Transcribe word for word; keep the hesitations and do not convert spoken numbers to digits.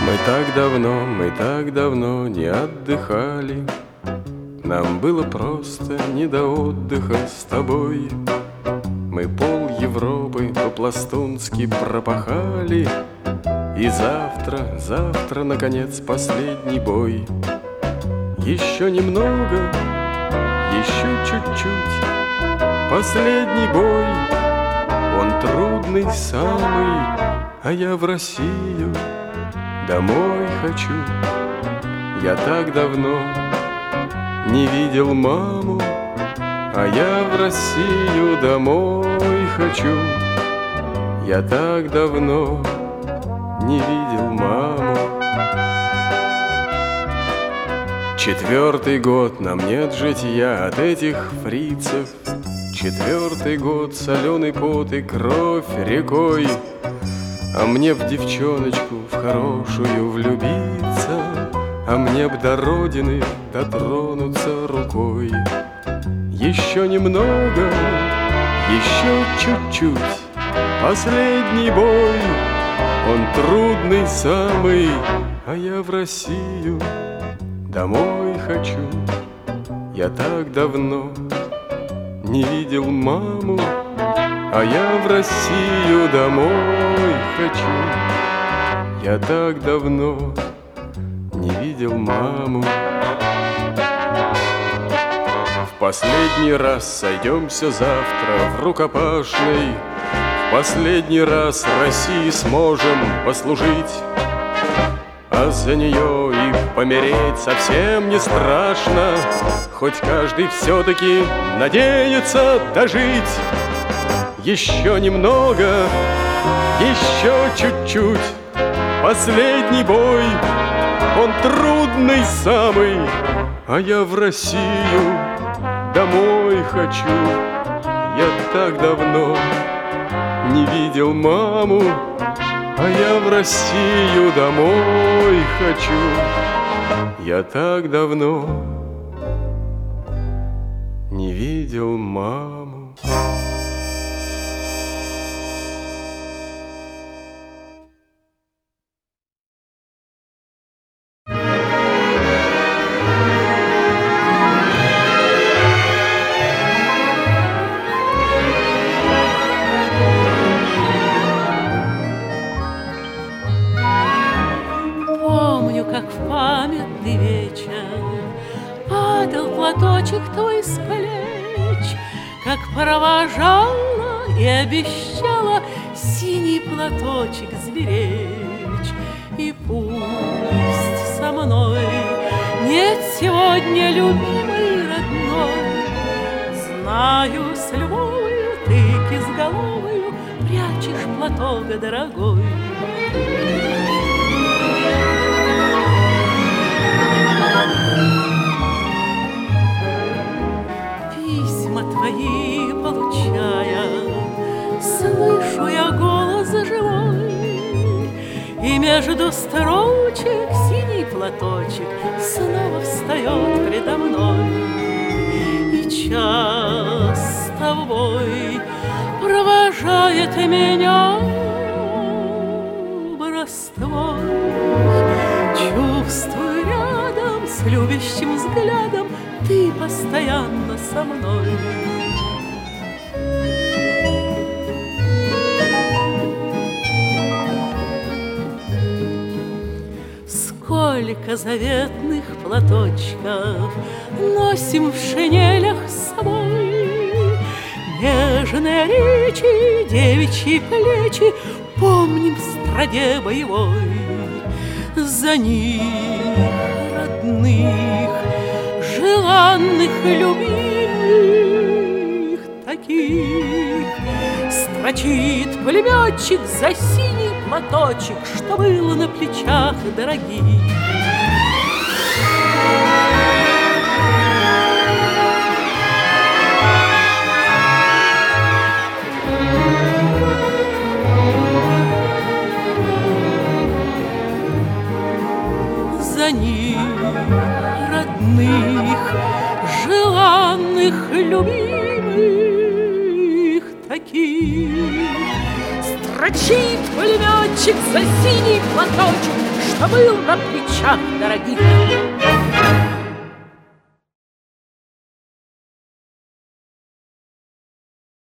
Мы так давно, мы так давно не отдыхали. Нам было просто не до отдыха с тобой. Мы пол Европы по-пластунски пропахали, и завтра, завтра, наконец, последний бой. Еще немного, еще чуть-чуть, последний бой. Он трудный самый, а я в Россию домой хочу. Я так давно не видел маму, а я в Россию домой хочу. Я так давно не видел маму. Четвертый год нам нет житья от этих фрицев. Четвертый год соленый пот и кровь рекой. А мне б девчоночку в хорошую влюбиться, а мне б до родины дотронуться рукой. Еще немного, еще чуть-чуть, последний бой. Он трудный самый, а я в Россию домой хочу. Я так давно не видел маму, а я в Россию домой хочу. Я так давно не видел маму. В последний раз сойдемся завтра в рукопашной. В последний раз России сможем послужить, а за нее и помереть совсем не страшно. Хоть каждый все-таки надеется дожить. Еще немного, еще чуть-чуть, последний бой. Он трудный самый, а я в Россию домой хочу. Я так давно не видел маму, а я в Россию домой хочу. Я так давно не видел маму. Как в памятный вечер падал платочек твой с плеч, как провожала и обещала синий платочек сберечь. И пусть со мной нет сегодня любимый родной, знаю, с любовью ты кизголовою прячешь платок дорогой. Письма твои получая, слышу я голос живой, и между строчек синий платочек снова встает предо мной. И час с тобой провожает меня бороствой. Чувствую рядом с любящим взглядом ты постоянно со мной. Сколько заветных платочков носим в шинелях с собой. Нежные речи, девичьи плечи помним в страде боевой. За них, родных, желанных, любимых, таких строчит пулеметчик за синий платочек, что было на плечах дорогих. За них, родных, желанных, любимых, таких строчит пулеметчик за синий платочек, сколько был на плечах дорогих.